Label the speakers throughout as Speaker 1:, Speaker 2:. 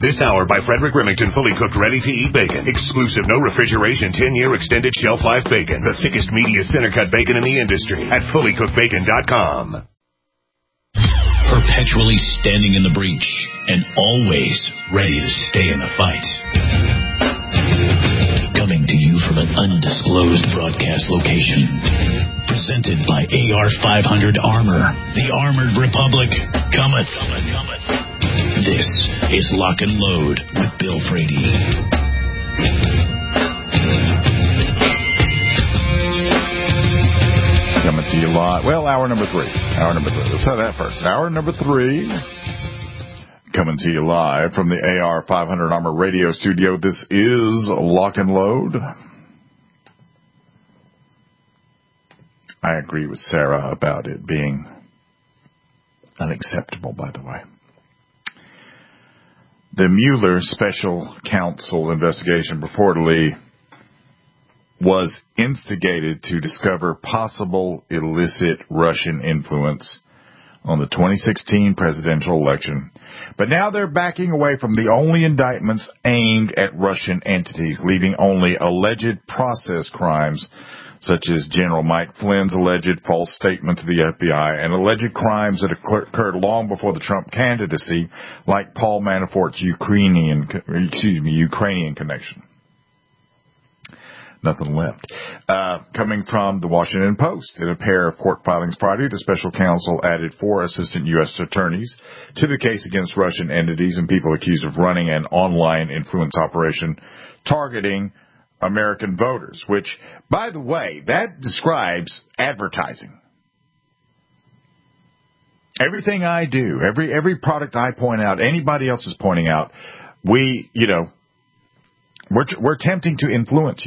Speaker 1: This hour by Frederick Remington, fully cooked, ready-to-eat bacon. Exclusive, no refrigeration, 10-year extended shelf life bacon. The thickest, meatiest center-cut bacon in the industry at fullycookedbacon.com.
Speaker 2: Perpetually standing in the breach and always ready to stay in the fight. Coming to you from an undisclosed broadcast location. Presented by AR-500 Armor. The Armored Republic cometh. This is Lock and Load with Bill Frady.
Speaker 3: Coming to you live. Well, hour number three. Let's say that first. Hour number three. Coming to you live from the AR-500 Armor radio studio. This is Lock and Load. I agree with Sarah about it being unacceptable, by the way. The Mueller special counsel investigation reportedly was instigated to discover possible illicit Russian influence on the 2016 presidential election. But now they're backing away from the only indictments aimed at Russian entities, leaving only alleged process crimes such as General Mike Flynn's alleged false statement to the FBI and alleged crimes that occurred long before the Trump candidacy, like Paul Manafort's Ukrainian connection. Nothing left. Coming from the Washington Post, in a pair of court filings Friday, the special counsel added 4 assistant U.S. attorneys to the case against Russian entities and people accused of running an online influence operation targeting American voters, which, by the way, that describes advertising. Everything I do, every product I point out, anybody else is pointing out, we're attempting to influence you.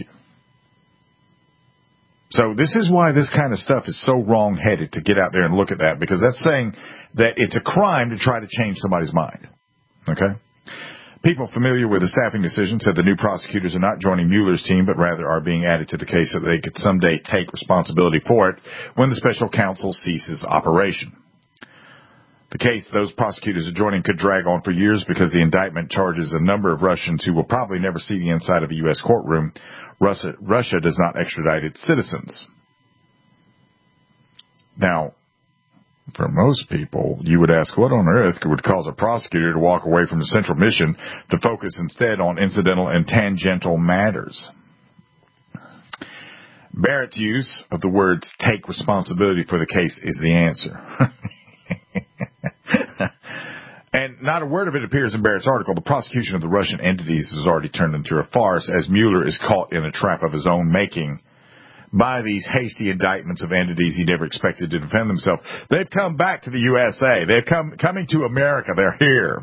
Speaker 3: So this is why this kind of stuff is so wrong-headed to get out there and look at that, because that's saying that it's a crime to try to change somebody's mind. Okay? People familiar with the staffing decision said the new prosecutors are not joining Mueller's team, but rather are being added to the case so that they could someday take responsibility for it when the special counsel ceases operation. The case those prosecutors are joining could drag on for years because the indictment charges a number of Russians who will probably never see the inside of a U.S. courtroom. Russia does not extradite its citizens. Now, for most people, you would ask, what on earth would cause a prosecutor to walk away from the central mission to focus instead on incidental and tangential matters? Barrett's use of the words take responsibility for the case is the answer. And not a word of it appears in Barrett's article. The prosecution of the Russian entities has already turned into a farce as Mueller is caught in a trap of his own making by these hasty indictments of entities he never expected to defend themselves. They've come back to the USA. They've coming to America. They're here.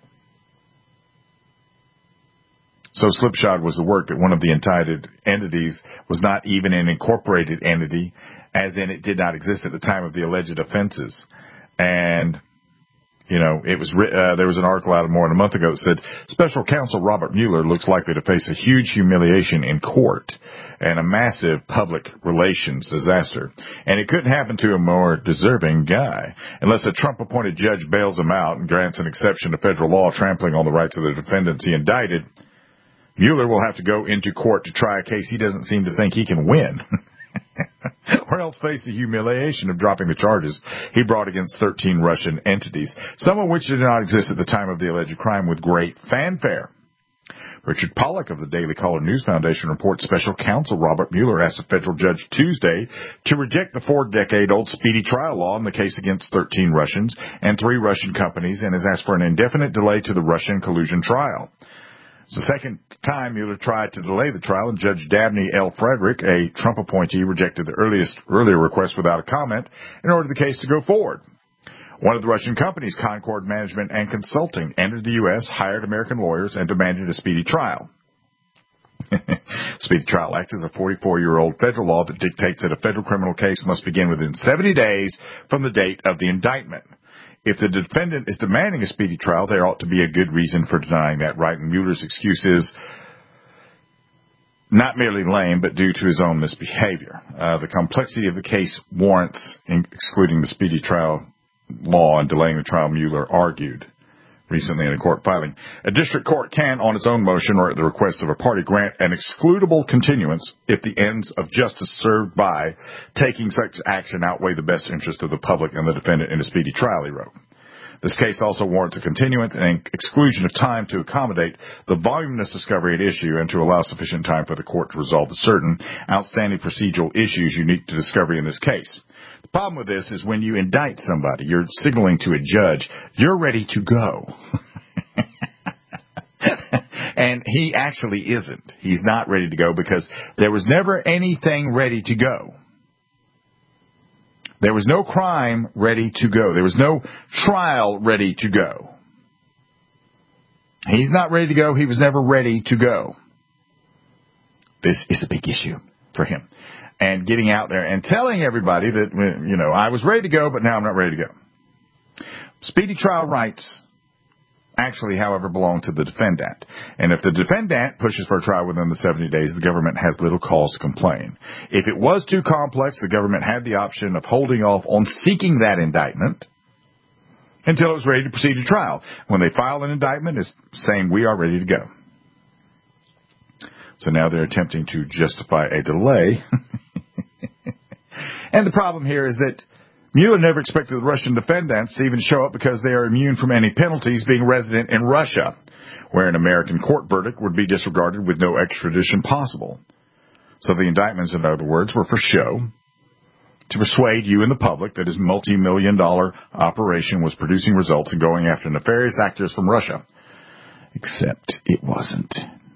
Speaker 3: So slipshod was the work that one of the indicted entities was not even an incorporated entity, as in it did not exist at the time of the alleged offenses. And it was there was an article out more than a month ago that said Special Counsel Robert Mueller looks likely to face a huge humiliation in court and a massive public relations disaster. And it couldn't happen to a more deserving guy unless a Trump-appointed judge bails him out and grants an exception to federal law trampling on the rights of the defendants he indicted. Mueller will have to go into court to try a case he doesn't seem to think he can win. Or else face the humiliation of dropping the charges he brought against 13 Russian entities, some of which did not exist at the time of the alleged crime, with great fanfare. Richard Pollack of the Daily Caller News Foundation reports Special Counsel Robert Mueller asked a federal judge Tuesday to reject the 4-decade-old speedy trial law in the case against 13 Russians and 3 Russian companies, and has asked for an indefinite delay to the Russian collusion trial. It's the second time Mueller tried to delay the trial, and Judge Dabney L. Frederick, a Trump appointee, rejected the earlier request without a comment and ordered the case to go forward. One of the Russian companies, Concord Management and Consulting, entered the U.S., hired American lawyers, and demanded a speedy trial. Speedy Trial Act is a 44-year-old federal law that dictates that a federal criminal case must begin within 70 days from the date of the indictment. If the defendant is demanding a speedy trial, there ought to be a good reason for denying that right, and Mueller's excuse is not merely lame, but due to his own misbehavior. The complexity of the case warrants excluding the speedy trial law and delaying the trial, Mueller argued. recently in a court filing. A district court can, on its own motion or at the request of a party, grant an excludable continuance if the ends of justice served by taking such action outweigh the best interest of the public and the defendant in a speedy trial, he wrote. This case also warrants a continuance and exclusion of time to accommodate the voluminous discovery at issue and to allow sufficient time for the court to resolve the certain outstanding procedural issues unique to discovery in this case. The problem with this is when you indict somebody, you're signaling to a judge, you're ready to go. And he actually isn't. He's not ready to go because there was never anything ready to go. There was no crime ready to go. There was no trial ready to go. He's not ready to go. He was never ready to go. This is a big issue for him. And getting out there and telling everybody that, I was ready to go, but now I'm not ready to go. Speedy trial rights actually, however, belong to the defendant. And if the defendant pushes for a trial within the 70 days, the government has little cause to complain. If it was too complex, the government had the option of holding off on seeking that indictment until it was ready to proceed to trial. When they file an indictment, it's saying we are ready to go. So now they're attempting to justify a delay. And the problem here is that Mueller never expected the Russian defendants to even show up because they are immune from any penalties being resident in Russia, where an American court verdict would be disregarded with no extradition possible. So the indictments, in other words, were for show, to persuade you and the public that his multi-million-dollar operation was producing results and going after nefarious actors from Russia. Except it wasn't.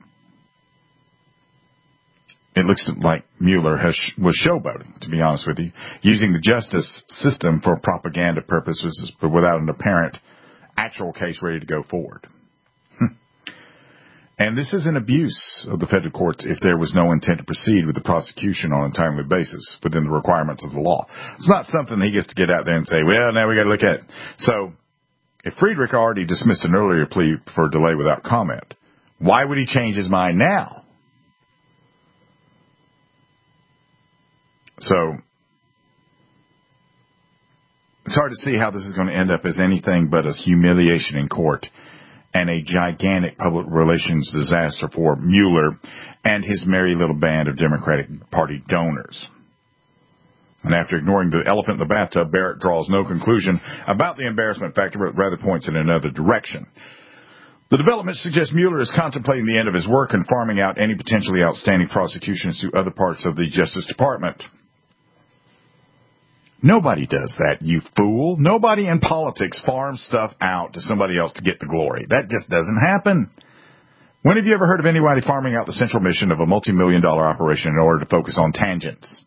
Speaker 3: It looks like Mueller was showboating, to be honest with you, using the justice system for propaganda purposes, but without an apparent actual case ready to go forward. And this is an abuse of the federal courts if there was no intent to proceed with the prosecution on a timely basis within the requirements of the law. It's not something he gets to get out there and say, well, now we got to look at it. So if Friedrich already dismissed an earlier plea for delay without comment, why would he change his mind now? So it's hard to see how this is going to end up as anything but a humiliation in court and a gigantic public relations disaster for Mueller and his merry little band of Democratic Party donors. And after ignoring the elephant in the bathtub, Barrett draws no conclusion about the embarrassment factor, but rather points in another direction. The development suggests Mueller is contemplating the end of his work and farming out any potentially outstanding prosecutions to other parts of the Justice Department. Nobody does that, you fool. Nobody in politics farms stuff out to somebody else to get the glory. That just doesn't happen. When have you ever heard of anybody farming out the central mission of a multi-million-dollar operation in order to focus on tangents?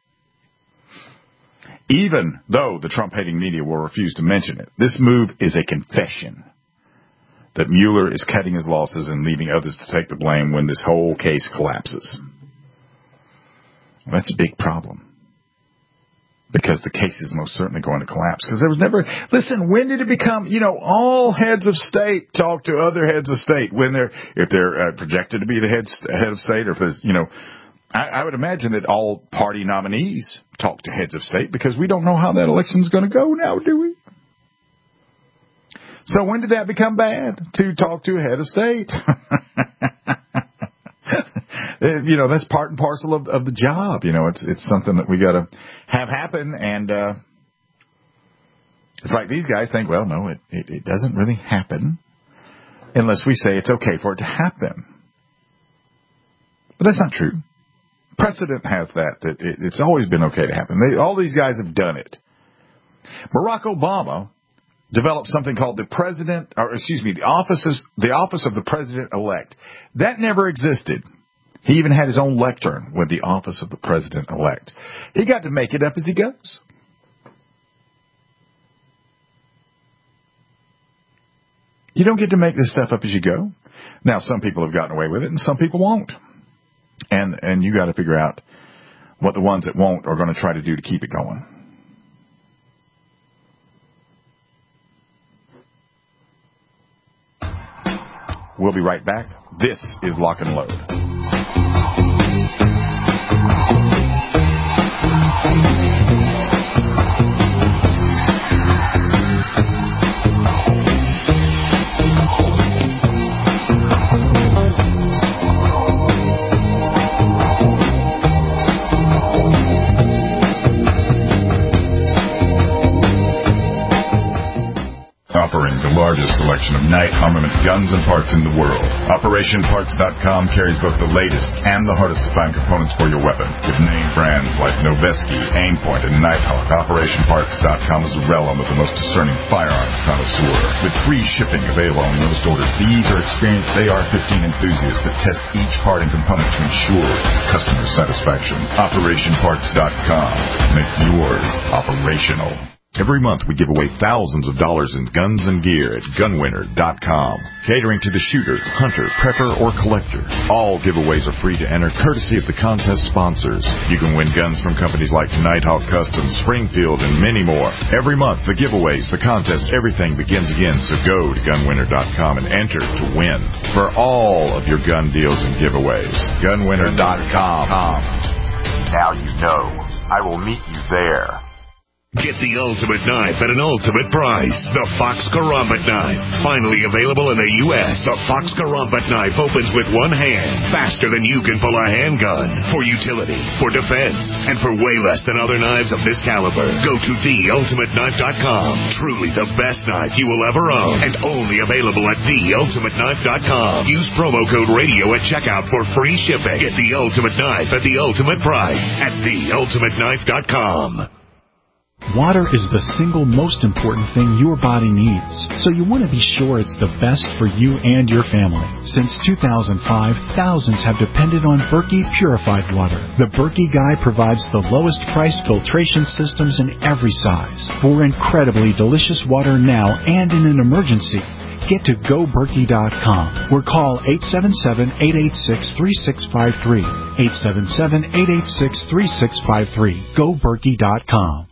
Speaker 3: Even though the Trump-hating media will refuse to mention it, this move is a confession that Mueller is cutting his losses and leaving others to take the blame when this whole case collapses. Well, that's a big problem. Because the case is most certainly going to collapse. Because there was never, listen, when did it become, all heads of state talk to other heads of state if they're projected to be the head of state, or if there's, I would imagine that all party nominees talk to heads of state because we don't know how that election's going to go now, do we? So when did that become bad to talk to a head of state? That's part and parcel of the job. It's something that we got to have happen. And it's like these guys think, well, no, it doesn't really happen unless we say it's okay for it to happen. But that's not true. Precedent has that it's always been okay to happen. All these guys have done it. Barack Obama developed something called the office of the president-elect. That never existed. He even had his own lectern with the office of the president-elect. He got to make it up as he goes. You don't get to make this stuff up as you go. Now, some people have gotten away with it, and some people won't. And you got to figure out what the ones that won't are going to try to do to keep it going. We'll be right back. This is Lock and Load. selection of Knight armament guns and parts in the world. OperationParts.com carries both the latest and the hardest to find components for your weapon. With name brands like Noveske, Aimpoint, and Nighthawk, OperationParts.com is the realm of the most discerning firearms connoisseur. With free shipping available on most orders, these are experienced AR-15 enthusiasts that test each part and component to ensure customer satisfaction. OperationParts.com. Make yours operational. Every month we give away thousands of dollars in guns and gear at gunwinner.com. Catering to the shooter, hunter, prepper, or collector. All giveaways are free to enter, courtesy of the contest sponsors. You can win guns from companies like Nighthawk Customs, Springfield, and many more. Every month, the giveaways, the contests, everything begins again, so go to gunwinner.com and enter to win for all of your gun deals and giveaways. Gunwinner.com. Now you know. I will meet you there.
Speaker 1: Get the ultimate knife at an ultimate price. The Fox Karambit knife. Finally available in the U.S. The Fox Karambit knife opens with one hand, faster than you can pull a handgun. For utility, for defense, and for way less than other knives of this caliber. Go to theultimateknife.com. Truly the best knife you will ever own, and only available at theultimateknife.com. Use promo code radio at checkout for free shipping. Get the ultimate knife at the ultimate price at theultimateknife.com.
Speaker 4: Water is the single most important thing your body needs, so you want to be sure it's the best for you and your family. Since 2005, thousands have depended on Berkey purified water. The Berkey Guy provides the lowest priced filtration systems in every size. For incredibly delicious water now and in an emergency, get to GoBerkey.com or call 877-886-3653. 877-886-3653. GoBerkey.com.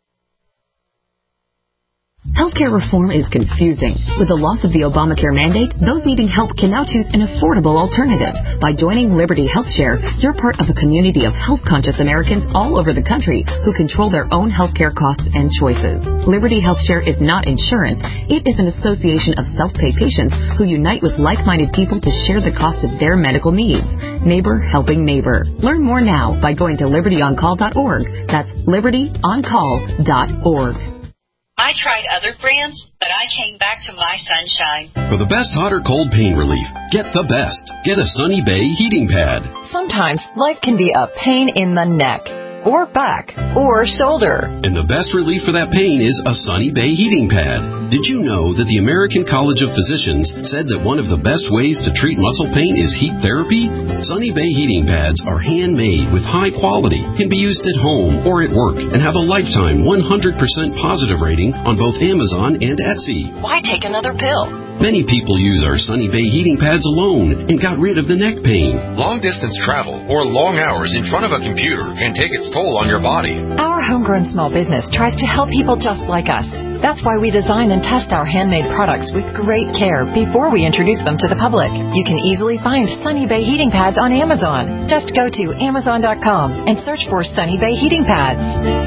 Speaker 5: Healthcare reform is confusing. With the loss of the Obamacare mandate, those needing help can now choose an affordable alternative. By joining Liberty HealthShare, you're part of a community of health-conscious Americans all over the country who control their own healthcare costs and choices. Liberty HealthShare is not insurance. It is an association of self-pay patients who unite with like-minded people to share the cost of their medical needs. Neighbor helping neighbor. Learn more now by going to libertyoncall.org. That's libertyoncall.org.
Speaker 6: I tried other brands, but I came back to my Sunshine.
Speaker 7: For the best hot or cold pain relief, get the best. Get a Sunny Bay heating pad.
Speaker 8: Sometimes life can be a pain in the neck, or back, or shoulder.
Speaker 7: And the best relief for that pain is a Sunny Bay heating pad. Did you know that the American College of Physicians said that one of the best ways to treat muscle pain is heat therapy? Sunny Bay heating pads are handmade with high quality, can be used at home or at work, and have a lifetime 100% positive rating on both Amazon and Etsy.
Speaker 8: Why take another pill?
Speaker 7: Many people use our Sunny Bay heating pads alone and got rid of the neck pain.
Speaker 9: Long-distance travel or long hours in front of a computer can take its toll on your body.
Speaker 8: Our homegrown small business tries to help people just like us. That's why we design and test our handmade products with great care before we introduce them to the public. You can easily find Sunny Bay heating pads on Amazon. Just go to Amazon.com and search for Sunny Bay heating pads.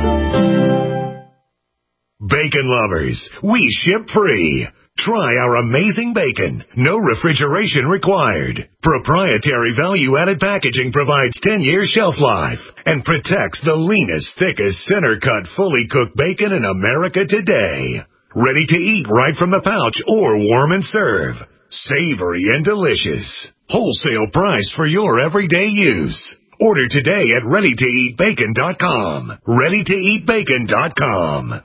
Speaker 1: Bacon lovers, we ship free. Try our amazing bacon. No refrigeration required. Proprietary value-added packaging provides 10-year shelf life and protects the leanest, thickest, center-cut, fully cooked bacon in America today. Ready to eat right from the pouch or warm and serve. Savory and delicious. Wholesale price for your everyday use. Order today at ReadyToEatBacon.com. ReadyToEatBacon.com.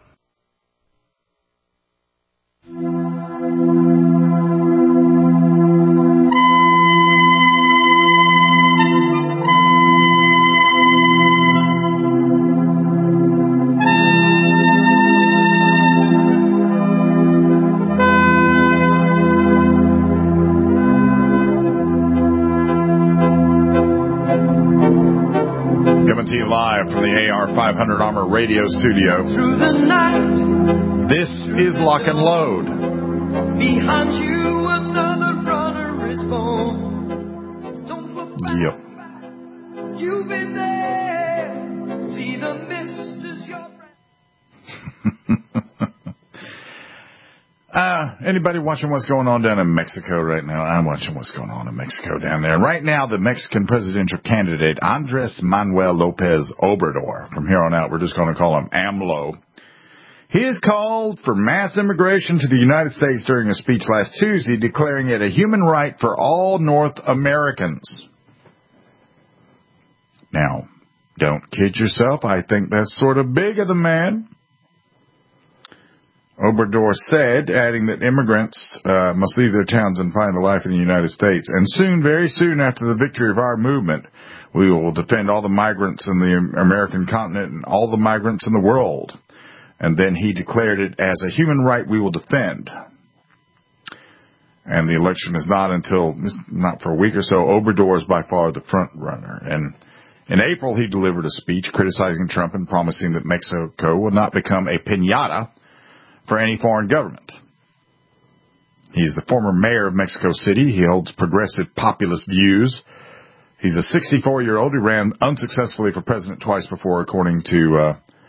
Speaker 3: Coming to you live from the AR-500 Armor Radio Studio.
Speaker 10: Through the night,
Speaker 3: this is Lock and Load.
Speaker 10: Behind you another runner is born. Don't look back.
Speaker 3: Yep.
Speaker 10: You've been there. See the mist as your
Speaker 3: Anybody watching what's going on down in Mexico right now? I'm watching what's going on in Mexico down there. Right now, the Mexican presidential candidate, Andres Manuel Lopez Obrador, from here on out, we're just going to call him AMLO. He has called for mass immigration to the United States during a speech last Tuesday, declaring it a human right for all North Americans. Now, don't kid yourself. I think that's sort of big of the man. Obrador said, adding that immigrants must leave their towns and find a life in the United States. And soon, very soon after the victory of our movement, we will defend all the migrants in the American continent and all the migrants in the world. And then he declared it as a human right we will defend. And the election is not for a week or so. Obrador is by far the front runner. And in April, he delivered a speech criticizing Trump and promising that Mexico will not become a piñata for any foreign government. He's the former mayor of Mexico City. He holds progressive populist views. He's a 64-year-old who ran unsuccessfully for president twice before, according to,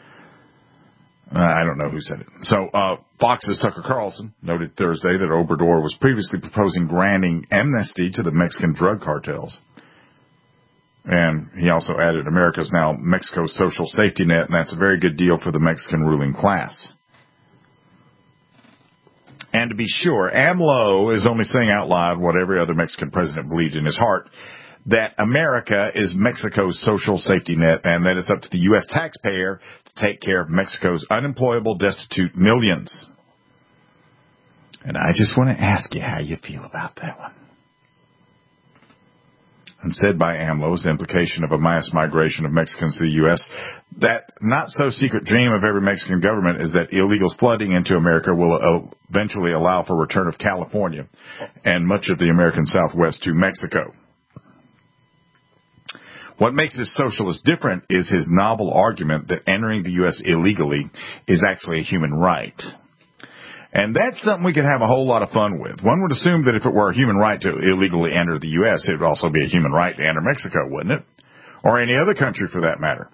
Speaker 3: I don't know who said it. So, Fox's Tucker Carlson noted Thursday that Obrador was previously proposing granting amnesty to the Mexican drug cartels. And he also added, America is now Mexico's social safety net, and that's a very good deal for the Mexican ruling class. And to be sure, AMLO is only saying out loud what every other Mexican president believes in his heart, that America is Mexico's social safety net and that it's up to the U.S. taxpayer to take care of Mexico's unemployable, destitute millions. And I just want to ask you how you feel about that one. And said by AMLO is the implication of a mass migration of Mexicans to the U.S. That not-so-secret dream of every Mexican government is that illegals flooding into America will eventually allow for return of California and much of the American Southwest to Mexico. What makes this socialist different is his novel argument that entering the U.S. illegally is actually a human right. And that's something we could have a whole lot of fun with. One would assume that if it were a human right to illegally enter the U.S., it would also be a human right to enter Mexico, wouldn't it? Or any other country for that matter.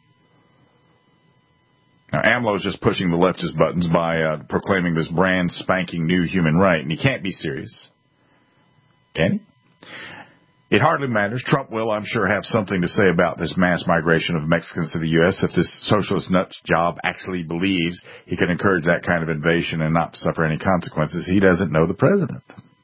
Speaker 3: Now, AMLO is just pushing the leftist buttons by proclaiming this brand spanking new human right, and he can't be serious. Can he? It hardly matters. Trump will, I'm sure, have something to say about this mass migration of Mexicans to the U.S. if this socialist nut job actually believes he can encourage that kind of invasion and not suffer any consequences. He doesn't know the president.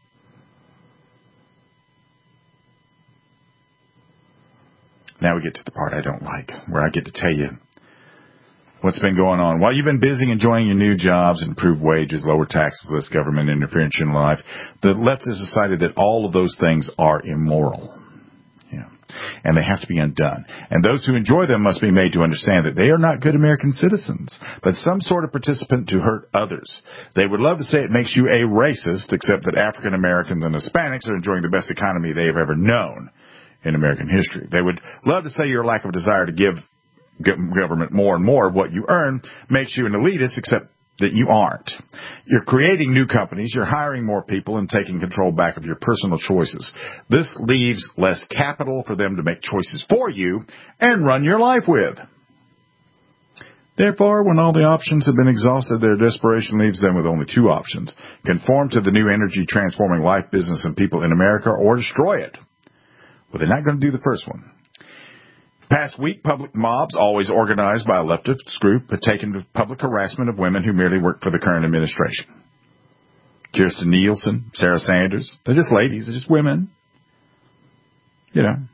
Speaker 3: Now we get to the part I don't like, where I get to tell you what's been going on. While you've been busy enjoying your new jobs, improved wages, lower taxes, less government interference in life, the left has decided that all of those things are immoral. Yeah. And they have to be undone. And those who enjoy them must be made to understand that they are not good American citizens, but some sort of participant to hurt others. They would love to say it makes you a racist, except that African Americans and Hispanics are enjoying the best economy they have ever known in American history. They would love to say your lack of desire to give government more and more of what you earn makes you an elitist, except that you aren't. You're creating new companies, you're hiring more people, and taking control back of your personal choices. This leaves less capital for them to make choices for you and run your life with. Therefore, when all the options have been exhausted, their desperation leaves them with only two options: conform to the new energy transforming life, business, and people in America, or destroy it. Well, they're not going to do the first one. Past week, public mobs, always organized by a leftist group, have taken to public harassment of women who merely work for the current administration. Kirstjen Nielsen, Sarah Sanders, they're just ladies, they're just women. You know.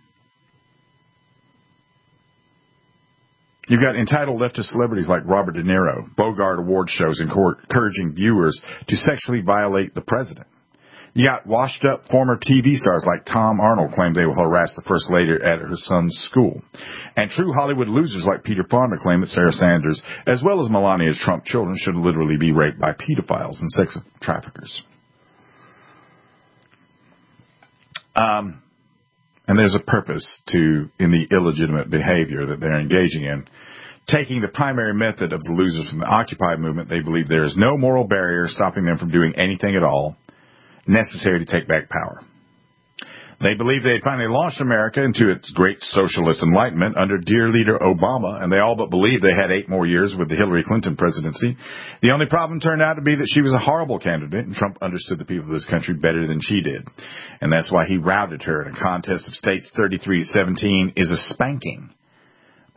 Speaker 3: You've got entitled leftist celebrities like Robert De Niro, Bogart award shows encouraging viewers to sexually violate the president. You got washed-up former TV stars like Tom Arnold claim they will harass the First Lady at her son's school. And true Hollywood losers like Peter Fonda claim that Sarah Sanders, as well as Melania's Trump children, should literally be raped by pedophiles and sex traffickers. And there's a purpose in the illegitimate behavior that they're engaging in. Taking the primary method of the losers from the Occupy movement, they believe there is no moral barrier stopping them from doing anything at all necessary to take back power. They believe they had finally launched America into its great socialist enlightenment under dear leader Obama, and they all but believed they had 8 more years with the Hillary Clinton presidency. The only problem turned out to be that she was a horrible candidate, and Trump understood the people of this country better than she did. And that's why he routed her in a contest of states 33-17 is a spanking.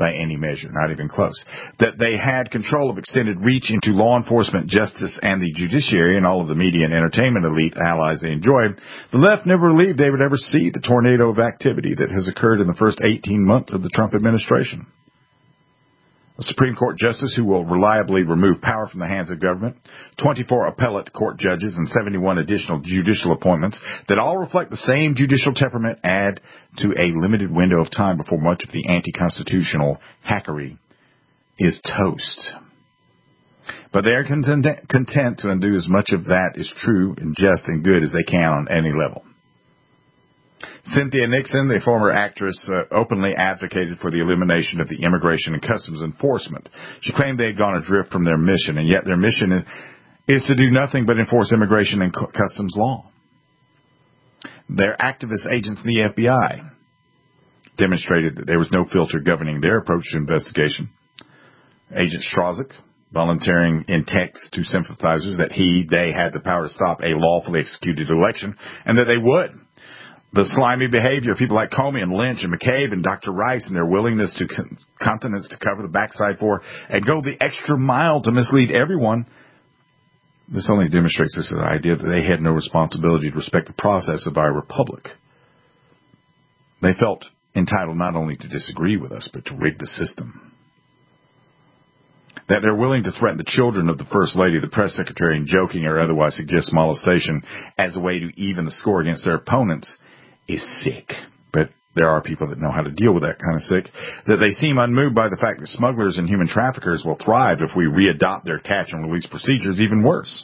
Speaker 3: by any measure, not even close. That they had control of extended reach into law enforcement, justice, and the judiciary, and all of the media and entertainment elite allies they enjoyed, the left never believed they would ever see the tornado of activity that has occurred in the first 18 months of the Trump administration. A Supreme Court justice who will reliably remove power from the hands of government, 24 appellate court judges, and 71 additional judicial appointments that all reflect the same judicial temperament add to a limited window of time before much of the anti-constitutional hackery is toast. But they are content to undo as much of that is true and just and good as they can on any level. Cynthia Nixon, the former actress, openly advocated for the elimination of the Immigration and Customs Enforcement. She claimed they had gone adrift from their mission, and yet their mission is to do nothing but enforce immigration and customs law. Their activist agents in the FBI demonstrated that there was no filter governing their approach to investigation. Agent Strzok volunteering in text to sympathizers that they had the power to stop a lawfully executed election, and that they would. The slimy behavior of people like Comey and Lynch and McCabe and Dr. Rice and their willingness to countenance to cover the backside for and go the extra mile to mislead everyone. This only demonstrates this idea that they had no responsibility to respect the process of our republic. They felt entitled not only to disagree with us, but to rig the system. That they're willing to threaten the children of the First Lady, the press secretary, and joking or otherwise suggest molestation as a way to even the score against their opponents is sick. But there are people that know how to deal with that kind of sick. That they seem unmoved by the fact that smugglers and human traffickers will thrive if we readopt their catch and release procedures, even worse.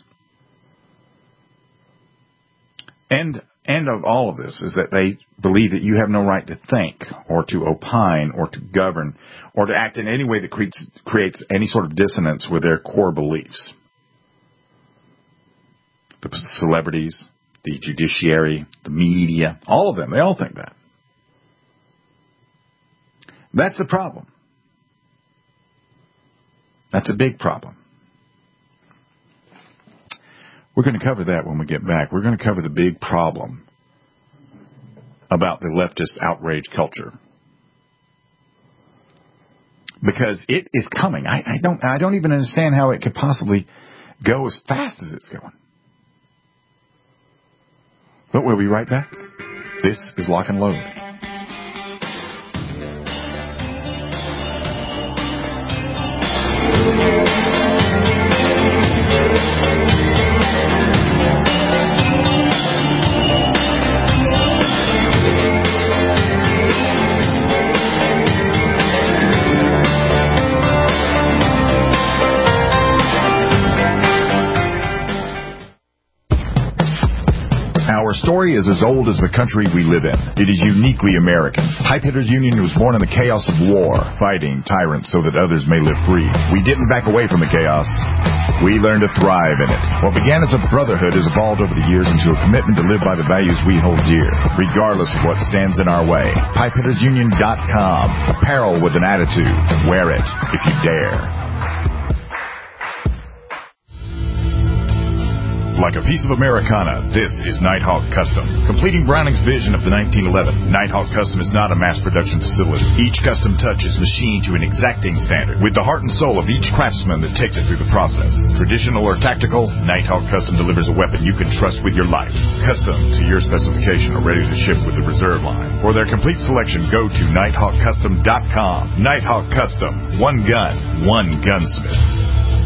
Speaker 3: And of all of this is that they believe that you have no right to think or to opine or to govern or to act in any way that creates any sort of dissonance with their core beliefs. The celebrities, the judiciary, the media, all of them, they all think that. That's the problem. That's a big problem. We're going to cover that when we get back. We're going to cover the big problem about the leftist outrage culture. Because it is coming. I don't even understand how it could possibly go as fast as it's going. But we'll be right back. This is Lock and Load. Our story is as old as the country we live in. It is uniquely American. Pipe Hitters Union was born in the chaos of war, fighting tyrants so that others may live free. We didn't back away from the chaos. We learned to thrive in it. What began as a brotherhood has evolved over the years into a commitment to live by the values we hold dear, regardless of what stands in our way. PipeHittersUnion.com. Apparel with an attitude. Wear it if you dare. Like a piece of Americana, this is Nighthawk Custom. Completing Browning's vision of the 1911, Nighthawk Custom is not a mass production facility. Each custom touch is machined to an exacting standard, with the heart and soul of each craftsman that takes it through the process. Traditional or tactical, Nighthawk Custom delivers a weapon you can trust with your life. Custom to your specification or ready to ship with the reserve line. For their complete selection, go to NighthawkCustom.com. Nighthawk Custom. One gun, one gunsmith.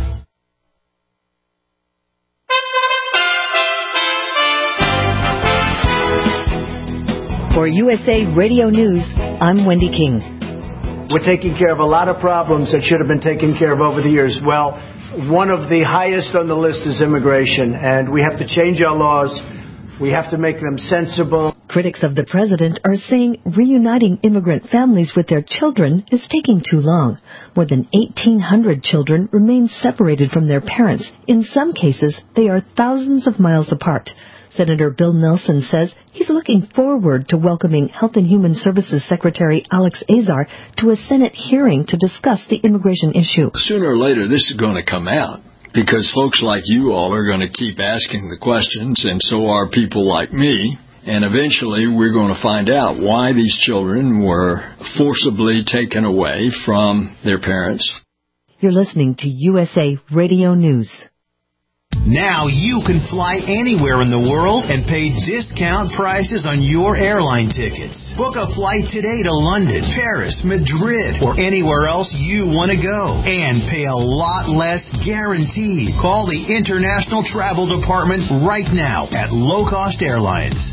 Speaker 11: For USA Radio News, I'm Wendy King.
Speaker 12: We're taking care of a lot of problems that should have been taken care of over the years. Well, one of the highest on the list is immigration, and we have to change our laws. We have to make them sensible.
Speaker 11: Critics of the president are saying reuniting immigrant families with their children is taking too long. More than 1,800 children remain separated from their parents. In some cases, they are thousands of miles apart. Senator Bill Nelson says he's looking forward to welcoming Health and Human Services Secretary Alex Azar to a Senate hearing to discuss the immigration issue.
Speaker 13: Sooner or later, this is going to come out because folks like you all are going to keep asking the questions, and so are people like me. And eventually we're going to find out why these children were forcibly taken away from their parents.
Speaker 11: You're listening to USA Radio News.
Speaker 14: Now you can fly anywhere in the world and pay discount prices on your airline tickets. Book a flight today to London, Paris, Madrid, or anywhere else you want to go. And pay a lot less guaranteed. Call the International Travel Department right now at Low Cost Airlines.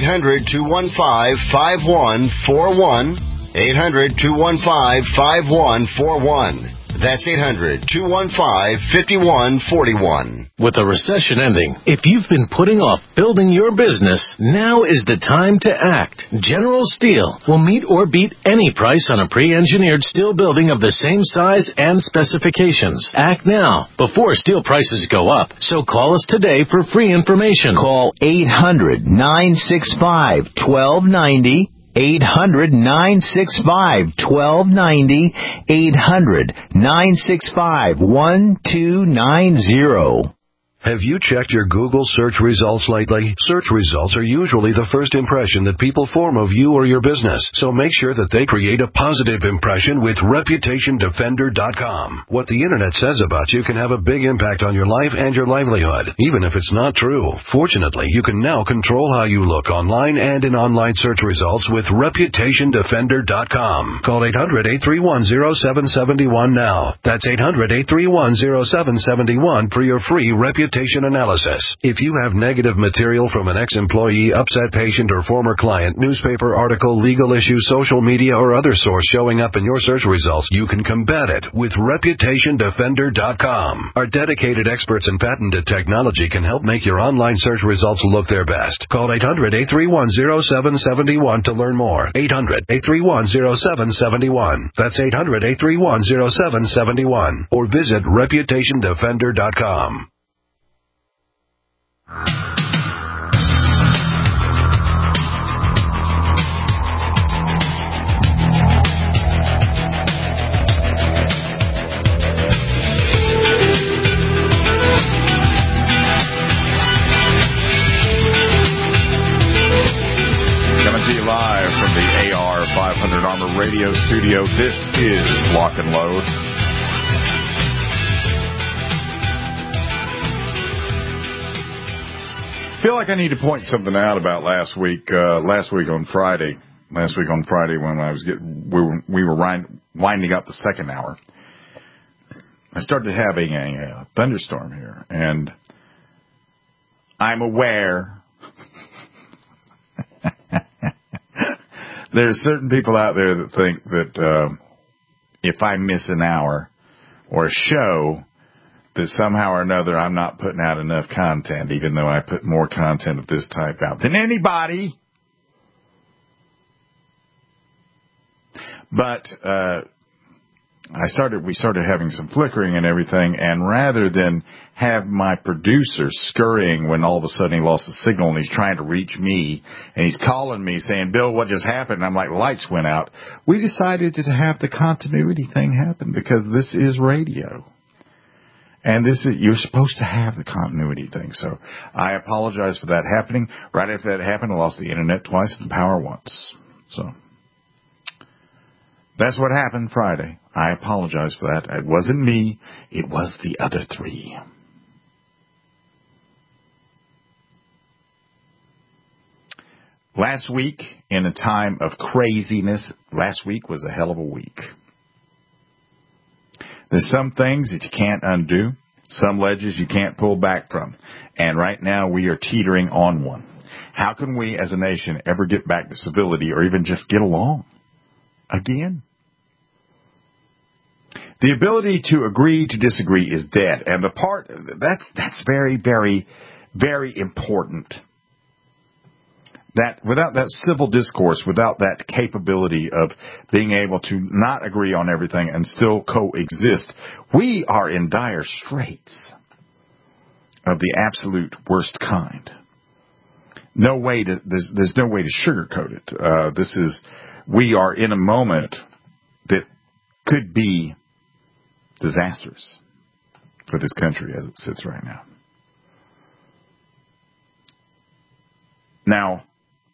Speaker 15: 800-215-5141. 800-215-5141. That's 800-215-5141.
Speaker 16: With a recession ending, if you've been putting off building your business, now is the time to act. General Steel will meet or beat any price on a pre-engineered steel building of the same size and specifications. Act now, before steel prices go up. So call us today for free information.
Speaker 14: Call 800-965-1290. 800-965-1290. 800-965-1290.
Speaker 17: Have you checked your Google search results lately? Search results are usually the first impression that people form of you or your business, so make sure that they create a positive impression with ReputationDefender.com. What the Internet says about you can have a big impact on your life and your livelihood, even if it's not true. Fortunately, you can now control how you look online and in online search results with ReputationDefender.com. Call 800-831-0771 now. That's 800-831-0771 for your free reputation analysis. If you have negative material from an ex-employee, upset patient, or former client, newspaper article, legal issue, social media, or other source showing up in your search results, you can combat it with ReputationDefender.com. Our dedicated experts in patented technology can help make your online search results look their best. Call 800-831-0771 to learn more. 800-831-0771. That's 800-831-0771. Or visit ReputationDefender.com.
Speaker 3: Coming to you live from the AR 500 Armor Radio Studio, this is Lock and Load. I feel like I need to point something out about last week on Friday when I was we were winding up the second hour. I started having a thunderstorm here, and I'm aware there's certain people out there that think that if I miss an hour or a show, that somehow or another I'm not putting out enough content, even though I put more content of this type out than anybody. But we started having some flickering and everything, and rather than have my producer scurrying when all of a sudden he lost the signal and he's trying to reach me, and he's calling me saying, "Bill, what just happened?" And I'm like, lights went out. We decided to have the continuity thing happen because this is radio. And you're supposed to have the continuity thing. So I apologize for that happening. Right after that happened, I lost the internet twice and the power once. So that's what happened Friday. I apologize for that. It wasn't me. It was the other three. Last week, in a time of craziness, last week was a hell of a week. There's some things that you can't undo, some ledges you can't pull back from, and right now we are teetering on one. How can we as a nation ever get back to civility or even just get along again? The ability to agree to disagree is dead, and that's very, very, very important. That without that civil discourse, without that capability of being able to not agree on everything and still coexist, we are in dire straits of the absolute worst kind. There's no way to sugarcoat it. We are in a moment that could be disastrous for this country as it sits right now. Now,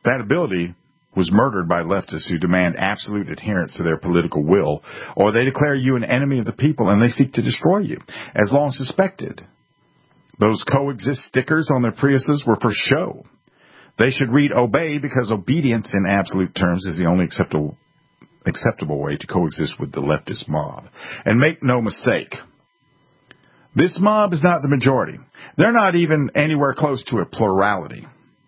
Speaker 3: That ability was murdered by leftists who demand absolute adherence to their political will, or they declare you an enemy of the people and they seek to destroy you. As long suspected, those coexist stickers on their Priuses were for show. They should read obey because obedience in absolute terms is the only acceptable way to coexist with the leftist mob. And make no mistake, this mob is not the majority. They're not even anywhere close to a plurality.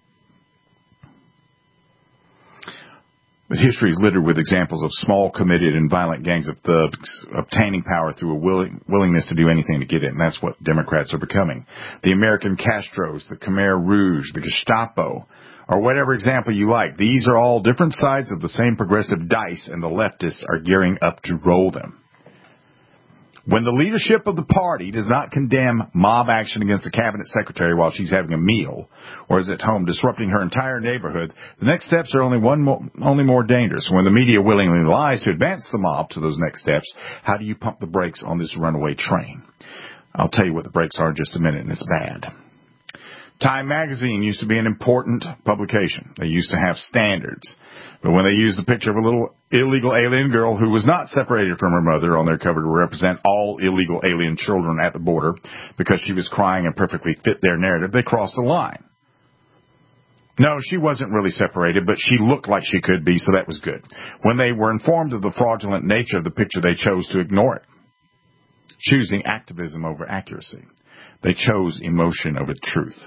Speaker 3: But history is littered with examples of small, committed, and violent gangs of thugs obtaining power through a willingness to do anything to get it, and that's what Democrats are becoming. The American Castros, the Khmer Rouge, the Gestapo, or whatever example you like. These are all different sides of the same progressive dice, and the leftists are gearing up to roll them. When the leadership of the party does not condemn mob action against the cabinet secretary while she's having a meal or is at home disrupting her entire neighborhood, the next steps are only more dangerous. When the media willingly lies to advance the mob to those next steps, how do you pump the brakes on this runaway train? I'll tell you what the brakes are in just a minute, and it's bad. Time magazine used to be an important publication. They used to have standards. But when they used the picture of a little illegal alien girl who was not separated from her mother on their cover to represent all illegal alien children at the border because she was crying and perfectly fit their narrative, they crossed the line. No, she wasn't really separated, but she looked like she could be, so that was good. When they were informed of the fraudulent nature of the picture, they chose to ignore it, choosing activism over accuracy. They chose emotion over truth.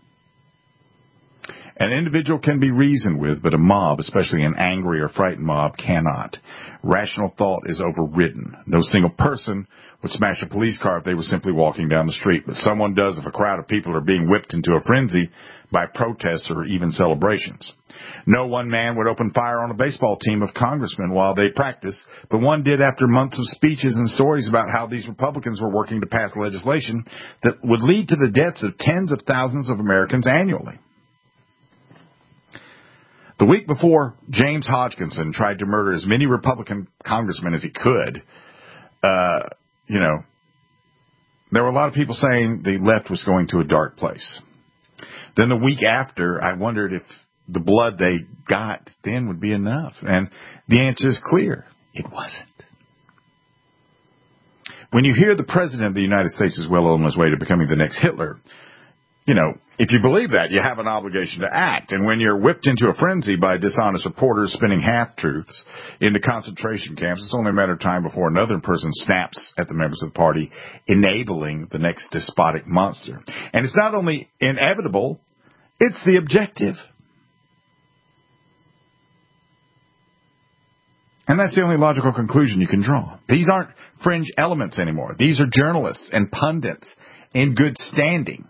Speaker 3: An individual can be reasoned with, but a mob, especially an angry or frightened mob, cannot. Rational thought is overridden. No single person would smash a police car if they were simply walking down the street, but someone does if a crowd of people are being whipped into a frenzy by protests or even celebrations. No one man would open fire on a baseball team of congressmen while they practice, but one did after months of speeches and stories about how these Republicans were working to pass legislation that would lead to the deaths of tens of thousands of Americans annually. The week before James Hodgkinson tried to murder as many Republican congressmen as he could, there were a lot of people saying the left was going to a dark place. Then the week after, I wondered if the blood they got then would be enough. And the answer is clear. It wasn't. When you hear the President of the United States is well on his way to becoming the next Hitler, if you believe that, you have an obligation to act. And when you're whipped into a frenzy by dishonest reporters spinning half-truths into concentration camps, it's only a matter of time before another person snaps at the members of the party, enabling the next despotic monster. And it's not only inevitable, it's the objective. And that's the only logical conclusion you can draw. These aren't fringe elements anymore. These are journalists and pundits in good standing.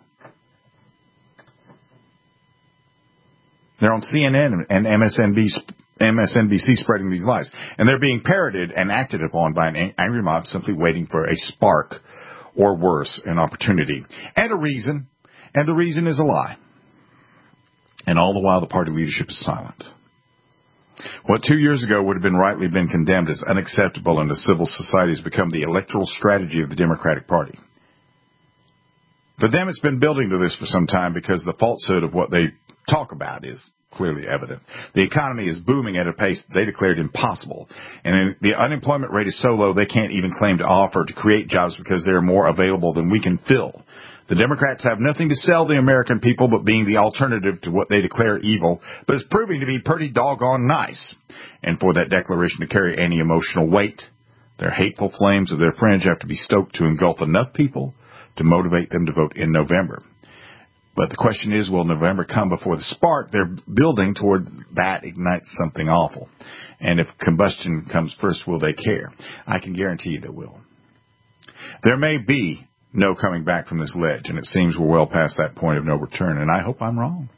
Speaker 3: They're on CNN and MSNBC spreading these lies. And they're being parroted and acted upon by an angry mob simply waiting for a spark or worse, an opportunity and a reason. And the reason is a lie. And all the while the party leadership is silent. What 2 years ago would have rightly been condemned as unacceptable in the civil society has become the electoral strategy of the Democratic Party. For them, it's been building to this for some time because the falsehood of what they talk about is clearly evident. The economy is booming at a pace they declared impossible. And the unemployment rate is so low they can't even claim to offer to create jobs because they're more available than we can fill. The Democrats have nothing to sell the American people but being the alternative to what they declare evil, but it's proving to be pretty doggone nice. And for that declaration to carry any emotional weight, their hateful flames of their fringe have to be stoked to engulf enough people to motivate them to vote in November. But the question is, will November come before the spark they're building toward that ignites something awful? And if combustion comes first, will they care? I can guarantee you they will. There may be no coming back from this ledge, and it seems we're well past that point of no return, and I hope I'm wrong.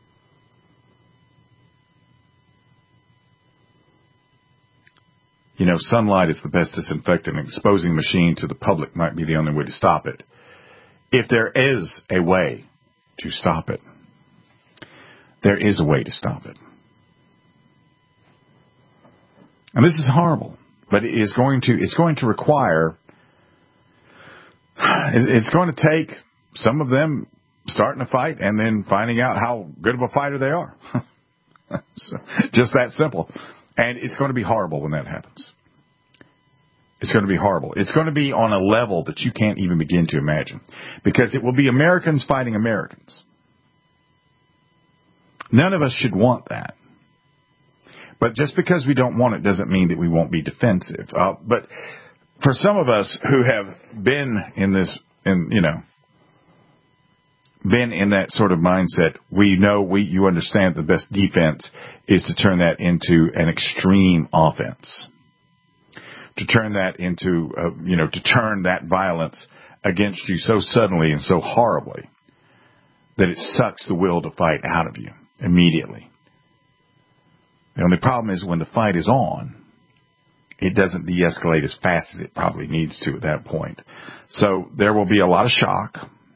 Speaker 3: Sunlight is the best disinfectant, and exposing machine to the public might be the only way to stop it. If there is a way to stop it. There is a way to stop it. And this is horrible, but it's going to require, it's going to take some of them starting a fight and then finding out how good of a fighter they are. So, just that simple. And it's going to be horrible when that happens. It's going to be horrible. It's going to be on a level that you can't even begin to imagine. Because it will be Americans fighting Americans. None of us should want that. But just because we don't want it doesn't mean that we won't be defensive. But for some of us who have been in this, been in that sort of mindset, you understand the best defense is to turn that into an extreme offense. To turn that into, to turn that violence against you so suddenly and so horribly that it sucks the will to fight out of you immediately. The only problem is when the fight is on, it doesn't de-escalate as fast as it probably needs to at that point. So there will be a lot of shock.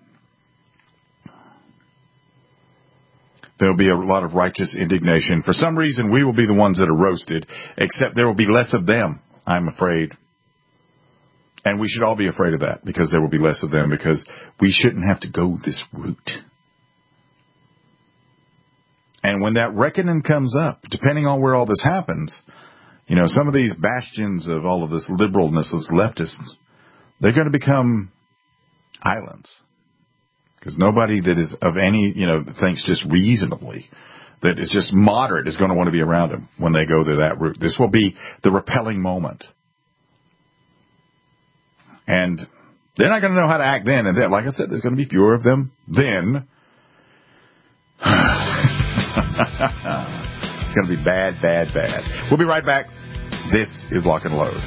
Speaker 3: There will be a lot of righteous indignation. For some reason, we will be the ones that are roasted, except there will be less of them, I'm afraid. And we should all be afraid of that, because there will be less of them, because we shouldn't have to go this route. And when that reckoning comes up, depending on where all this happens, some of these bastions of all of this liberalness, this leftists, they're going to become islands. Because nobody that is of any, thinks just reasonably, that is just moderate, is going to want to be around them when they go that route. This will be the repelling moment. And they're not going to know how to act then. And then, like I said, there's going to be fewer of them then. It's going to be bad, bad, bad. We'll be right back. This is Lock and Load.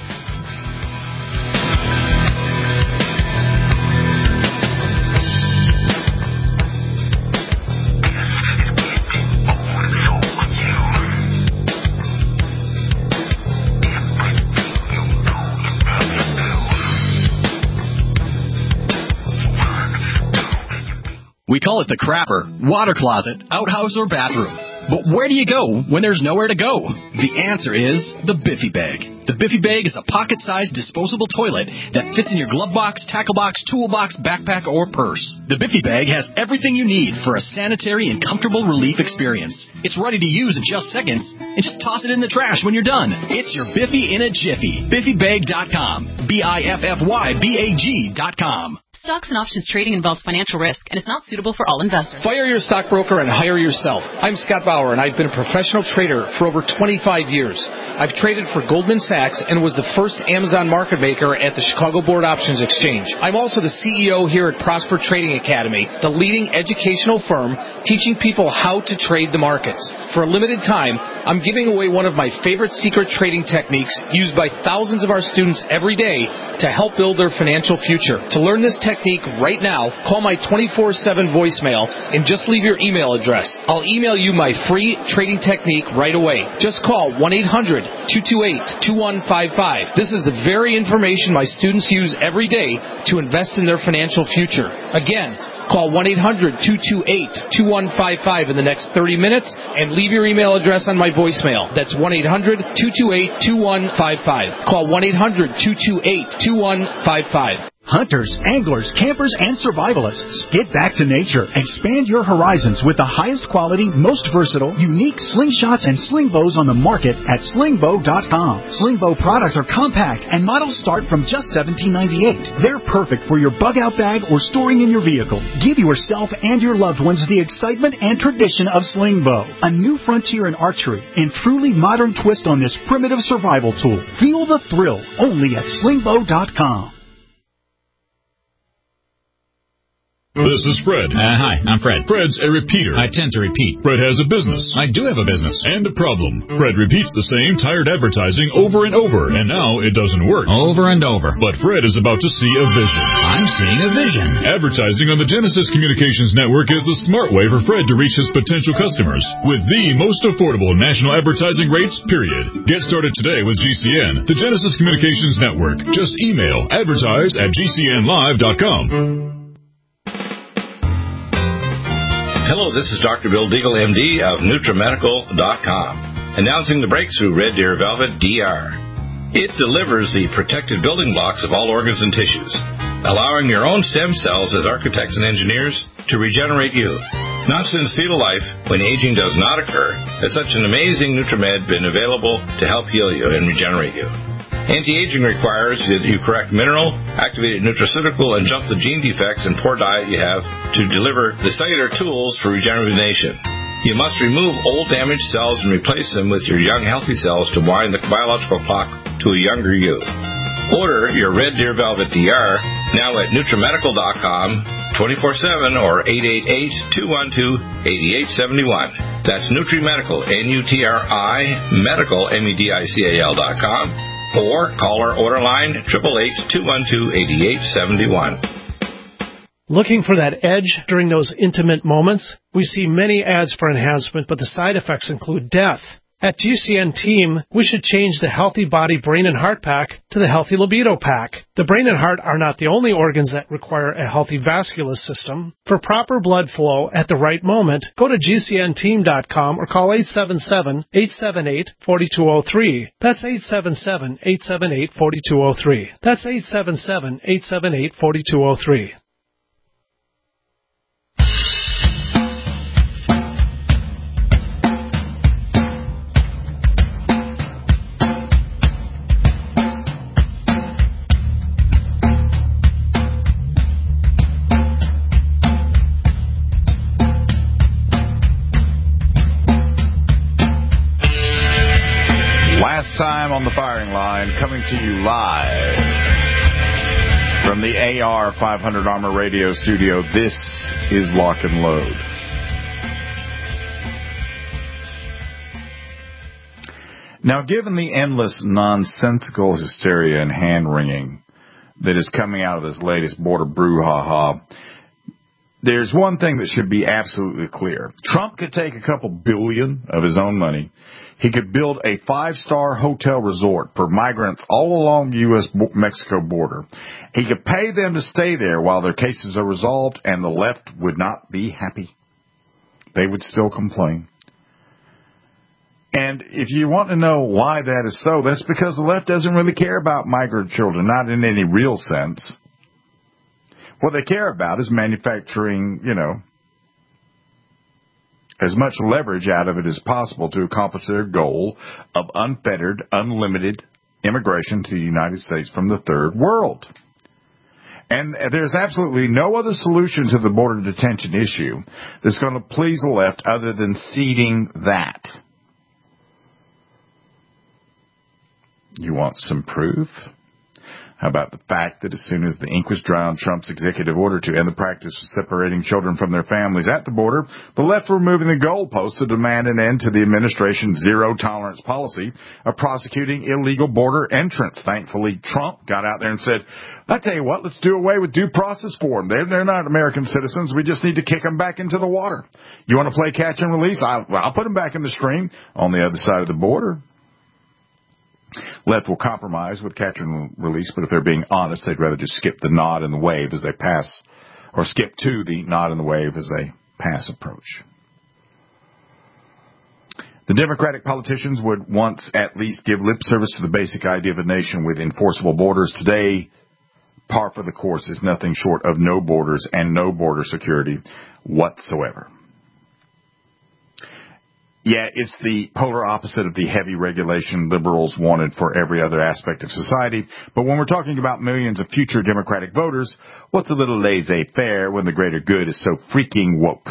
Speaker 18: We call it the crapper, water closet, outhouse, or bathroom. But where do you go when there's nowhere to go? The answer is the Biffy Bag. The Biffy Bag is a pocket-sized disposable toilet that fits in your glove box, tackle box, toolbox, backpack, or purse. The Biffy Bag has everything you need for a sanitary and comfortable relief experience. It's ready to use in just seconds, and just toss it in the trash when you're done. It's your Biffy in a jiffy. BiffyBag.com. BiffyBag.com.
Speaker 19: Stocks and options trading involves financial risk and is not suitable for all investors.
Speaker 20: Fire your stockbroker and hire yourself. I'm Scott Bauer, and I've been a professional trader for over 25 years. I've traded for Goldman Sachs and was the first Amazon market maker at the Chicago Board Options Exchange. I'm also the CEO here at Prosper Trading Academy, the leading educational firm teaching people how to trade the markets. For a limited time, I'm giving away one of my favorite secret trading techniques used by thousands of our students every day to help build their financial future. To learn this technique right now, call my 24/7 voicemail and just leave your email address. I'll email you my free trading technique right away. Just call 1-800-228-2155. This is the very information my students use every day to invest in their financial future. Again, call 1-800-228-2155 in the next 30 minutes and leave your email address on my voicemail. That's 1-800-228-2155. Call 1-800-228-2155.
Speaker 4: Hunters, anglers, campers, and survivalists. Get back to nature. Expand your horizons with the highest quality, most versatile, unique slingshots and sling bows on the market at slingbow.com. Sling bow products are compact and models start from just $17.98. They're perfect for your bug-out bag or storing in your vehicle. Give yourself and your loved ones the excitement and tradition of sling bow, a new frontier in archery and truly modern twist on this primitive survival tool. Feel the thrill only at slingbow.com.
Speaker 21: This is Fred.
Speaker 22: Hi, I'm Fred.
Speaker 21: Fred's a repeater.
Speaker 22: I tend to repeat.
Speaker 21: Fred has a business.
Speaker 22: I do have a business.
Speaker 21: And a problem. Fred repeats the same tired advertising over and over, and now it doesn't work.
Speaker 22: Over and over.
Speaker 21: But Fred is about to see a vision.
Speaker 22: I'm seeing a vision.
Speaker 21: Advertising on the Genesis Communications Network is the smart way for Fred to reach his potential customers with the most affordable national advertising rates, period. Get started today with GCN, the Genesis Communications Network. Just email advertise@gcnlive.com.
Speaker 23: Hello, this is Dr. Bill Deagle, MD of NutriMedical.com, announcing the breakthrough Red Deer Velvet DR. It delivers the protected building blocks of all organs and tissues, allowing your own stem cells as architects and engineers to regenerate you. Not since fetal life, when aging does not occur, has such an amazing Nutrimed been available to help heal you and regenerate you. Anti-aging requires that you correct mineral, activated nutraceutical, and jump the gene defects and poor diet you have to deliver the cellular tools for rejuvenation. You must remove old damaged cells and replace them with your young healthy cells to wind the biological clock to a younger you. Order your Red Deer Velvet DR now at NutriMedical.com 24/7 or 888-212-8871. That's NutriMedical, N-U-T-R-I, Medical, MEDICAL.com, or call our order line 888-212-8871.
Speaker 2: Looking for that edge during those intimate moments? We see many ads for enhancement, but the side effects include death. At GCN Team, we should change the Healthy Body, Brain, and Heart Pack to the Healthy Libido Pack. The brain and heart are not the only organs that require a healthy vascular system. For proper blood flow at the right moment, go to GCNteam.com or call 877-878-4203. That's 877-878-4203. That's 877-878-4203.
Speaker 3: Time on the firing line, coming to you live from the AR-500 Armor Radio Studio. This is Lock and Load. Now, given the endless nonsensical hysteria and hand-wringing that is coming out of this latest border brouhaha, there's one thing that should be absolutely clear. Trump could take a couple billion of his own money. He could build a 5-star hotel resort for migrants all along the U.S.-Mexico border. He could pay them to stay there while their cases are resolved, and the left would not be happy. They would still complain. And if you want to know why that is so, that's because the left doesn't really care about migrant children, not in any real sense. What they care about is manufacturing, as much leverage out of it as possible to accomplish their goal of unfettered, unlimited immigration to the United States from the third world. And there's absolutely no other solution to the border detention issue that's going to please the left other than ceding that. You want some proof? How about the fact that as soon as the ink was dry on Trump's executive order to end the practice of separating children from their families at the border, the left were moving the goalposts to demand an end to the administration's zero-tolerance policy of prosecuting illegal border entrants. Thankfully, Trump got out there and said, I tell you what, let's do away with due process for them. They're not American citizens. We just need to kick them back into the water. You want to play catch and release? I'll put them back in the stream on the other side of the border. Left will compromise with catch and release, but if they're being honest, they'd rather just skip the nod and the wave as they pass, or skip to the nod and the wave as they pass approach. The Democratic politicians would once at least give lip service to the basic idea of a nation with enforceable borders. Today, par for the course is nothing short of no borders and no border security whatsoever. Yeah, it's the polar opposite of the heavy regulation liberals wanted for every other aspect of society. But when we're talking about millions of future Democratic voters, what's a little laissez-faire when the greater good is so freaking woke?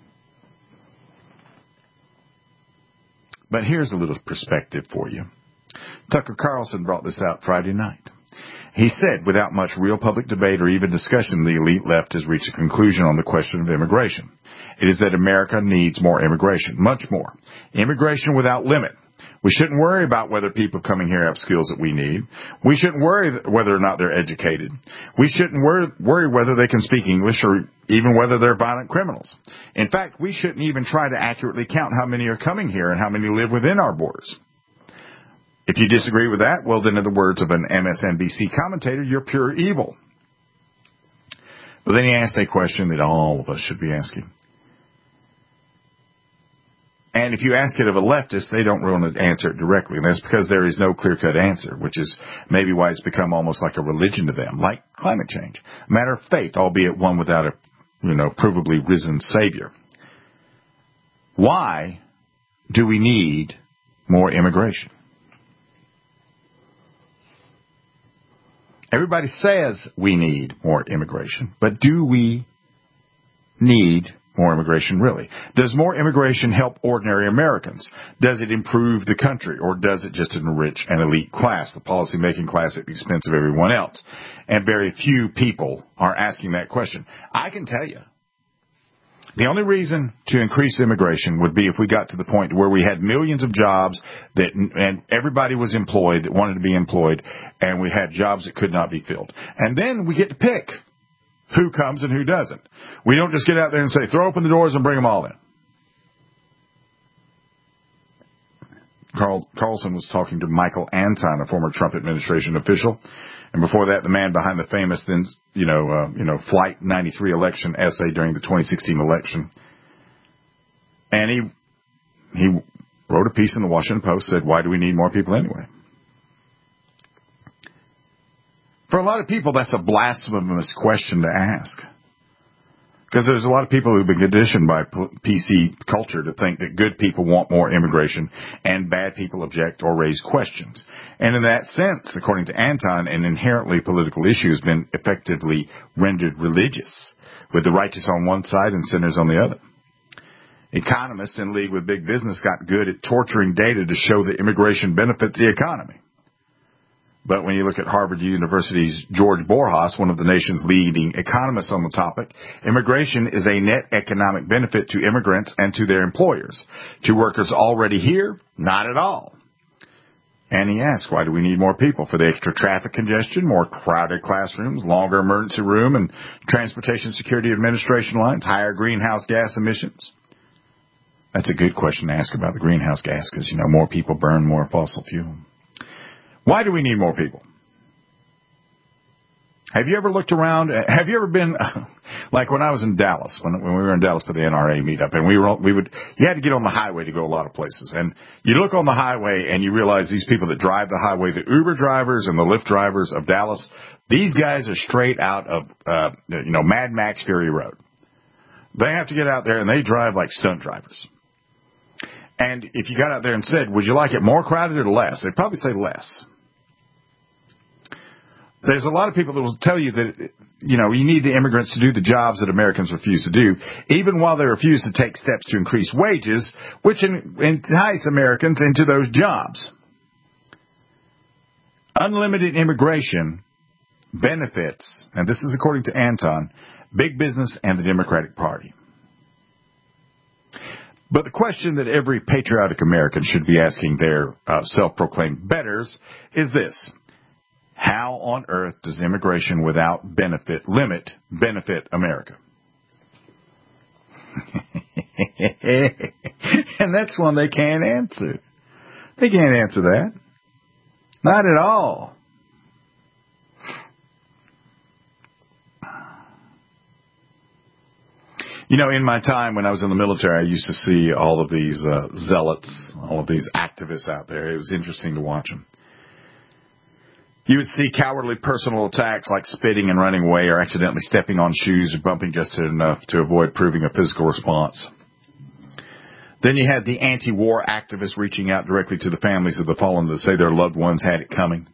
Speaker 3: But here's a little perspective for you. Tucker Carlson brought this out Friday night. He said, without much real public debate or even discussion, the elite left has reached a conclusion on the question of immigration. It is that America needs more immigration, much more. Immigration without limit. We shouldn't worry about whether people coming here have skills that we need. We shouldn't worry whether or not they're educated. We shouldn't worry whether they can speak English or even whether they're violent criminals. In fact, we shouldn't even try to accurately count how many are coming here and how many live within our borders. If you disagree with that, well, then in the words of an MSNBC commentator, you're pure evil. But then he asked a question that all of us should be asking. And if you ask it of a leftist, they don't want to answer it directly. And that's because there is no clear-cut answer, which is maybe why it's become almost like a religion to them, like climate change. A matter of faith, albeit one without a, provably risen savior. Why do we need more immigration? Everybody says we need more immigration, but do we need more immigration really? Does more immigration help ordinary Americans? Does it improve the country, or does it just enrich an elite class, the policy-making class at the expense of everyone else? And very few people are asking that question. I can tell you, the only reason to increase immigration would be if we got to the point where we had millions of jobs and everybody was employed that wanted to be employed, and we had jobs that could not be filled. And then we get to pick who comes and who doesn't. We don't just get out there and say, throw open the doors and bring them all in. Carlson was talking to Michael Anton, a former Trump administration official. And before that, the man behind the famous then, Flight 93 election essay during the 2016 election. And he wrote a piece in the Washington Post, said, why do we need more people anyway? For a lot of people, that's a blasphemous question to ask. Because there's a lot of people who've been conditioned by PC culture to think that good people want more immigration and bad people object or raise questions. And in that sense, according to Anton, an inherently political issue has been effectively rendered religious, with the righteous on one side and sinners on the other. Economists in league with big business got good at torturing data to show that immigration benefits the economy. But when you look at Harvard University's George Borjas, one of the nation's leading economists on the topic, immigration is a net economic benefit to immigrants and to their employers. To workers already here, not at all. And he asks, why do we need more people? For the extra traffic congestion, more crowded classrooms, longer emergency room and transportation security administration lines, higher greenhouse gas emissions? That's a good question to ask about the greenhouse gas because, more people burn more fossil fuel. Why do we need more people? Have you ever looked around? Have you ever been, like when I was in Dallas, when we were in Dallas for the NRA meetup, and you had to get on the highway to go a lot of places. And you look on the highway and you realize these people that drive the highway, the Uber drivers and the Lyft drivers of Dallas, these guys are straight out of, Mad Max Fury Road. They have to get out there and they drive like stunt drivers. And if you got out there and said, would you like it more crowded or less? They'd probably say less. There's a lot of people that will tell you that, you need the immigrants to do the jobs that Americans refuse to do, even while they refuse to take steps to increase wages, which entice Americans into those jobs. Unlimited immigration benefits, and this is according to Anton, big business and the Democratic Party. But the question that every patriotic American should be asking their self-proclaimed betters is this. How on earth does immigration without limit benefit America? And that's one they can't answer. They can't answer that. Not at all. In my time when I was in the military, I used to see all of these zealots, all of these activists out there. It was interesting to watch them. You would see cowardly personal attacks like spitting and running away or accidentally stepping on shoes or bumping just enough to avoid proving a physical response. Then you had the anti-war activists reaching out directly to the families of the fallen to say their loved ones had it coming.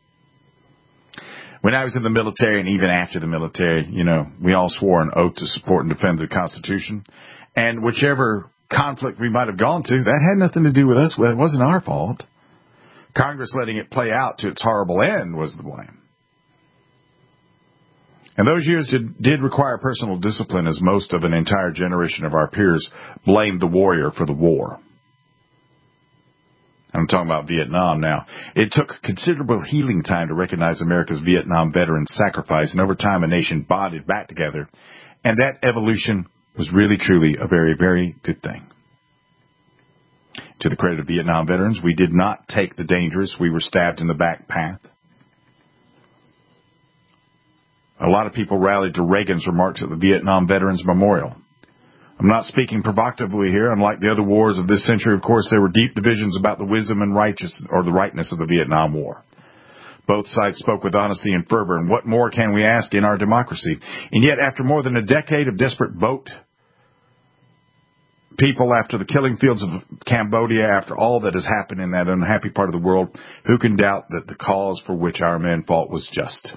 Speaker 3: When I was in the military and even after the military, we all swore an oath to support and defend the Constitution. And whichever conflict we might have gone to, that had nothing to do with us. It wasn't our fault. Congress letting it play out to its horrible end was the blame. And those years did require personal discipline, as most of an entire generation of our peers blamed the warrior for the war. I'm talking about Vietnam now. It took considerable healing time to recognize America's Vietnam veterans' sacrifice, and over time a nation bonded back together. And that evolution was really, truly a very, very good thing. To the credit of Vietnam veterans, we did not take the dangerous. We were stabbed in the back path. A lot of people rallied to Reagan's remarks at the Vietnam Veterans Memorial. I'm not speaking provocatively here. Unlike the other wars of this century, of course, there were deep divisions about the wisdom and rightness of the Vietnam War. Both sides spoke with honesty and fervor, and what more can we ask in our democracy? And yet, after more than a decade of desperate vote people after the killing fields of Cambodia, after all that has happened in that unhappy part of the world, who can doubt that the cause for which our men fought was just?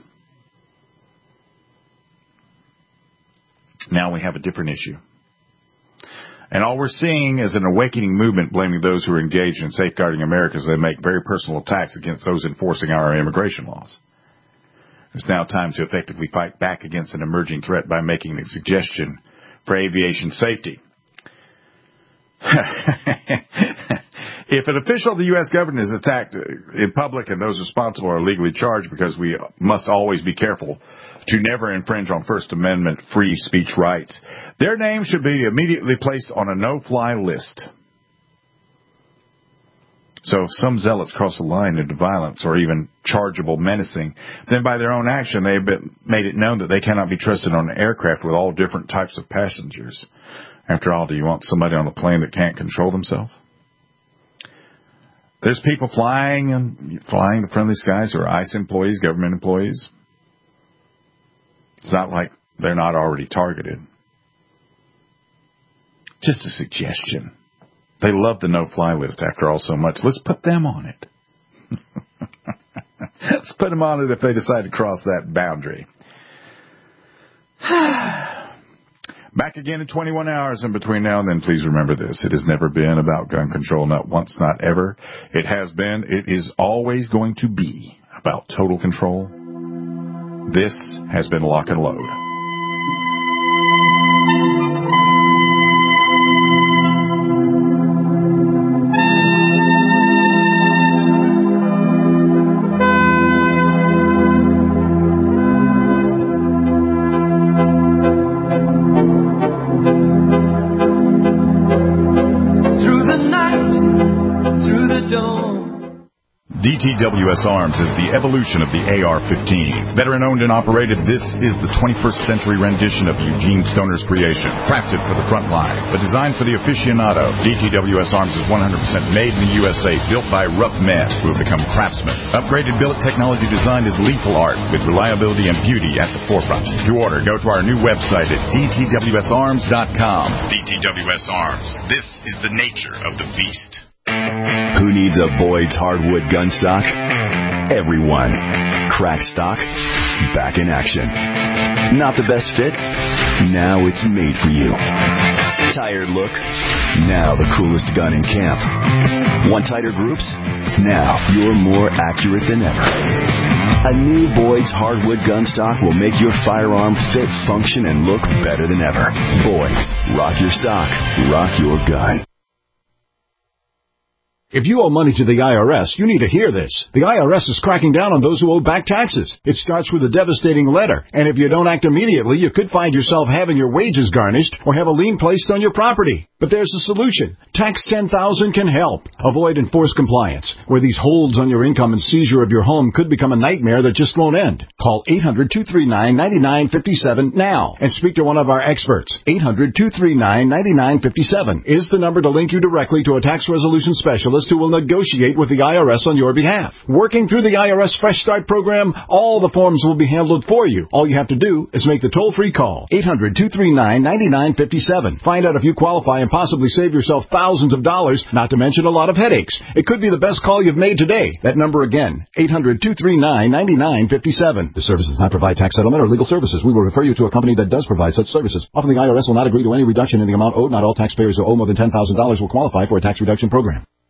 Speaker 3: Now we have a different issue. And all we're seeing is an awakening movement blaming those who are engaged in safeguarding America as they make very personal attacks against those enforcing our immigration laws. It's now time to effectively fight back against an emerging threat by making a suggestion for aviation safety. If an official of the U.S. government is attacked in public and those responsible are legally charged, because we must always be careful to never infringe on First Amendment free speech rights, their name should be immediately placed on a no-fly list. So if some zealots cross the line into violence or even chargeable menacing, then by their own action they have made it known that they cannot be trusted on an aircraft with all different types of passengers. After all, do you want somebody on a plane that can't control themselves? There's people flying the friendly skies who are ICE employees, government employees. It's not like they're not already targeted. Just a suggestion. They love the no-fly list after all so much. Let's put them on it. Let's put them on it if they decide to cross that boundary. Back again in 21 hours, and between now and then, please remember this. It has never been about gun control, not once, not ever. It has been, it is always going to be about total control. This has been Lock and Load.
Speaker 5: DTWS Arms is the evolution of the AR-15. Veteran-owned and operated, this is the 21st century rendition of Eugene Stoner's creation. Crafted for the front line, but designed for the aficionado, DTWS Arms is 100% made in the USA, built by rough men who have become craftsmen. Upgraded billet technology design is lethal art, with reliability and beauty at the forefront. To order, go to our new website at dtwsarms.com. DTWS Arms. This is the nature of the beast.
Speaker 6: Who needs a Boyd's hardwood gun stock? Everyone. Crack stock, back in action. Not the best fit? Now it's made for you. Tired look? Now the coolest gun in camp. Want tighter groups? Now you're more accurate than ever. A new Boyd's hardwood gun stock will make your firearm fit, function, and look better than ever. Boyd's. Rock your stock. Rock your gun.
Speaker 4: If you owe money to the IRS, you need to hear this. The IRS is cracking down on those who owe back taxes. It starts with a devastating letter, and if you don't act immediately, you could find yourself having your wages garnished or have a lien placed on your property. But there's a solution. Tax 10,000 can help. Avoid enforced compliance, where these holds on your income and seizure of your home could become a nightmare that just won't end. Call 800-239-9957 now and speak to one of our experts. 800-239-9957 is the number to link you directly to a tax resolution specialist who will negotiate with the IRS on your behalf. Working through the IRS Fresh Start program, all the forms will be handled for you. All you have to do is make the toll-free call. 800-239-9957. Find out if you qualify and possibly save yourself thousands of dollars, not to mention a lot of headaches. It could be the best call you've made today. That number again, 800-239-9957. The service does not provide tax settlement or legal services. We will refer you to a company that does provide such services. Often the IRS will not agree to any reduction in the amount owed. Not all taxpayers who owe more than $10,000 will qualify for a tax reduction program.